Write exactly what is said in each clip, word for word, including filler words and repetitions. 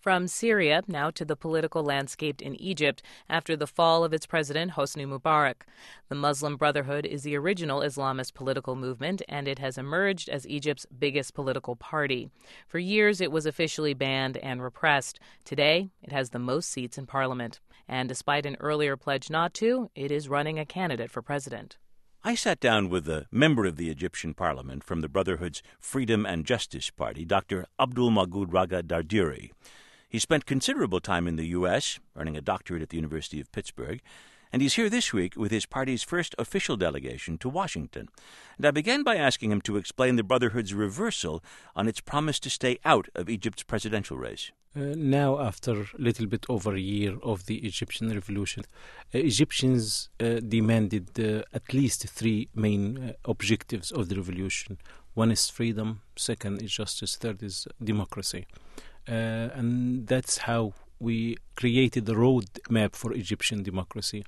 From Syria now to the political landscape in Egypt after the fall of its president Hosni Mubarak. The Muslim Brotherhood is the original Islamist political movement, and it has emerged as Egypt's biggest political party. For years, it was officially banned and repressed. Today, it has the most seats in parliament. And despite an earlier pledge not to, it is running a candidate for president. I sat down with a member of the Egyptian parliament from the Brotherhood's Freedom and Justice Party, Doctor Abdul Magoud Raga Dardiri. He spent considerable time in the U S, earning a doctorate at the University of Pittsburgh, and he's here this week with his party's first official delegation to Washington. And I began by asking him to explain the Brotherhood's reversal on its promise to stay out of Egypt's presidential race. Uh, now, after a little bit over a year of the Egyptian revolution, uh, Egyptians uh, demanded uh, at least three main uh, objectives of the revolution. One is freedom, second is justice, third is democracy. Uh, and that's how we created the road map for Egyptian democracy.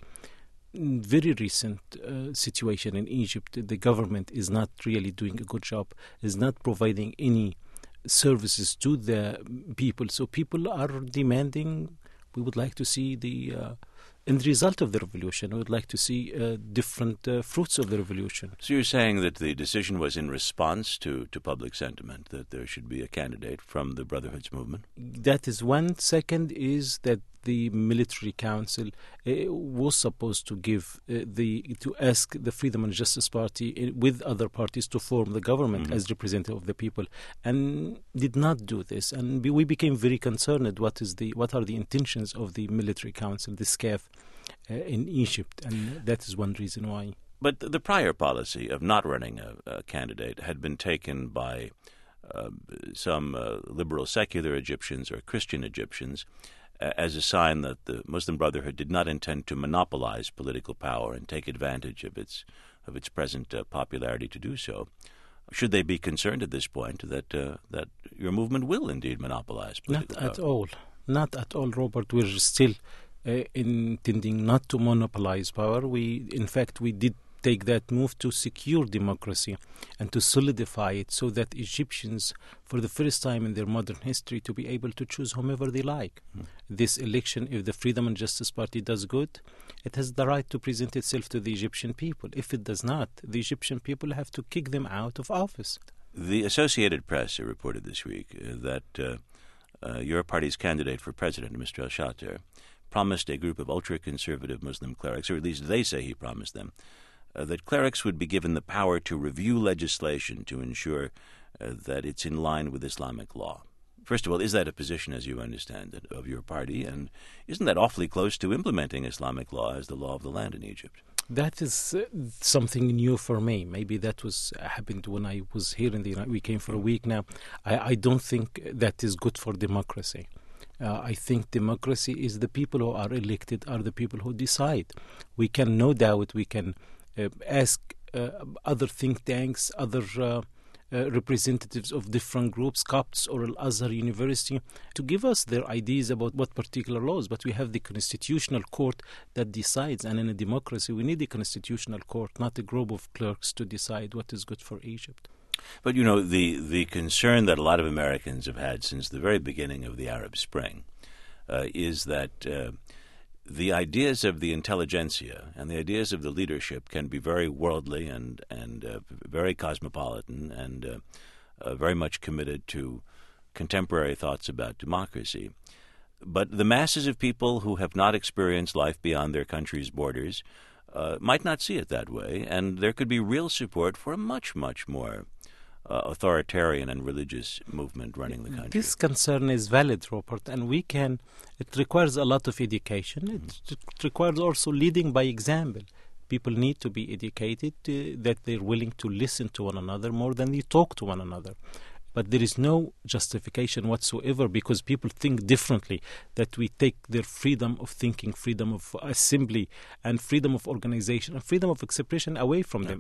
In very recent uh, situation in Egypt, the government is not really doing a good job, is not providing any services to the people. So people are demanding, we would like to see the uh, end result of the revolution. We would like to see uh, different uh, fruits of the revolution. So you're saying that the decision was in response to, to public sentiment, that there should be a candidate from the Brotherhood's movement? That is one. Second is that the military council uh, was supposed to give uh, the to ask the Freedom and Justice Party uh, with other parties to form the government mm-hmm. as representative of the people, and did not do this. And we became very concerned. What is the what are the intentions of the military council, the S C A F, uh, in Egypt? And that is one reason why. But the prior policy of not running a, a candidate had been taken by uh, some uh, liberal secular Egyptians or Christian Egyptians as a sign that the Muslim Brotherhood did not intend to monopolize political power and take advantage of its of its present uh, popularity to do so. Should they be concerned at this point that uh, that your movement will indeed monopolize political power? Not power? at all. Not at all, Robert. We're still uh, intending not to monopolize power. We, in fact, we did take that move to secure democracy and to solidify it so that Egyptians, for the first time in their modern history, to be able to choose whomever they like. Mm. This election, if the Freedom and Justice Party does good, it has the right to present itself to the Egyptian people. If it does not, the Egyptian people have to kick them out of office. The Associated Press reported this week uh, that uh, uh, your party's candidate for president, Mister El-Shatter, promised a group of ultra-conservative Muslim clerics, or at least they say he promised them, Uh, that clerics would be given the power to review legislation to ensure uh, that it's in line with Islamic law. First of all, is that a position, as you understand it, of your party? And isn't that awfully close to implementing Islamic law as the law of the land in Egypt? That is uh, something new for me. Maybe that was uh, happened when I was here in the United. We came for a week now. I, I don't think that is good for democracy. Uh, I think democracy is the people who are elected are the people who decide. We can, no doubt, we can Uh, ask uh, other think tanks, other uh, uh, representatives of different groups, Copts or Al-Azhar University, to give us their ideas about what particular laws. But we have the Constitutional Court that decides, and in a democracy we need the Constitutional Court, not a group of clerks to decide what is good for Egypt. But, you know, the, the concern that a lot of Americans have had since the very beginning of the Arab Spring uh, is that uh, the ideas of the intelligentsia and the ideas of the leadership can be very worldly and and uh, very cosmopolitan and uh, uh, very much committed to contemporary thoughts about democracy. But the masses of people who have not experienced life beyond their country's borders uh, might not see it that way, and there could be real support for a much, much more Uh, authoritarian and religious movement running the country. This concern is valid, Robert, and we can, it requires a lot of education. Mm-hmm. It, it requires also leading by example. People need to be educated, uh, that they're willing to listen to one another more than they talk to one another. But there is no justification whatsoever because people think differently, that we take their freedom of thinking, freedom of assembly, and freedom of organization, and freedom of expression away from yeah. them.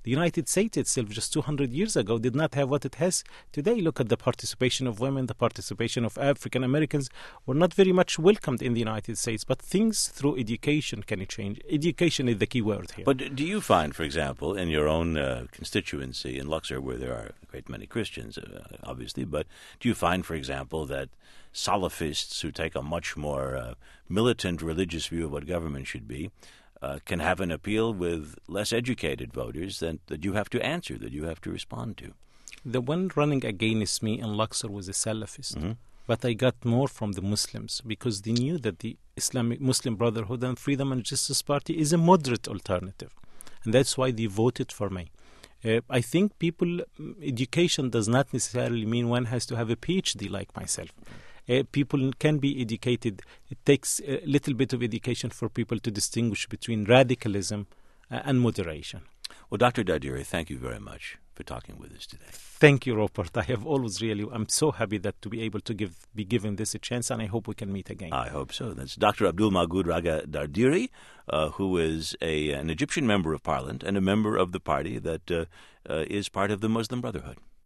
The United States itself, just two hundred years ago, did not have what it has today. Look at the participation of women, the participation of African Americans were not very much welcomed in the United States. But things through education can change. Education is the key word here. But do you find, for example, in your own uh, constituency in Luxor, where there are a great many Christians, uh, obviously, but do you find, for example, that Salafists who take a much more uh, militant religious view of what government should be uh, can have an appeal with less educated voters than, that you have to answer, that you have to respond to? The one running against me in Luxor was a Salafist. Mm-hmm. But I got more from the Muslims because they knew that the Islamic Muslim Brotherhood and Freedom and Justice Party is a moderate alternative. And that's why they voted for me. Uh, I think people, education does not necessarily mean one has to have a P H D like myself. Uh, people can be educated. It takes a little bit of education for people to distinguish between radicalism uh, and moderation. Well, Doctor Dardiri, thank you very much for talking with us today. Thank you, Robert. I have always really, I'm so happy that to be able to give, be given this a chance, and I hope we can meet again. I hope so. That's Doctor Abdul Mahgood Raga Dardiri, uh, who is a, an Egyptian member of parliament and a member of the party that uh, uh, is part of the Muslim Brotherhood.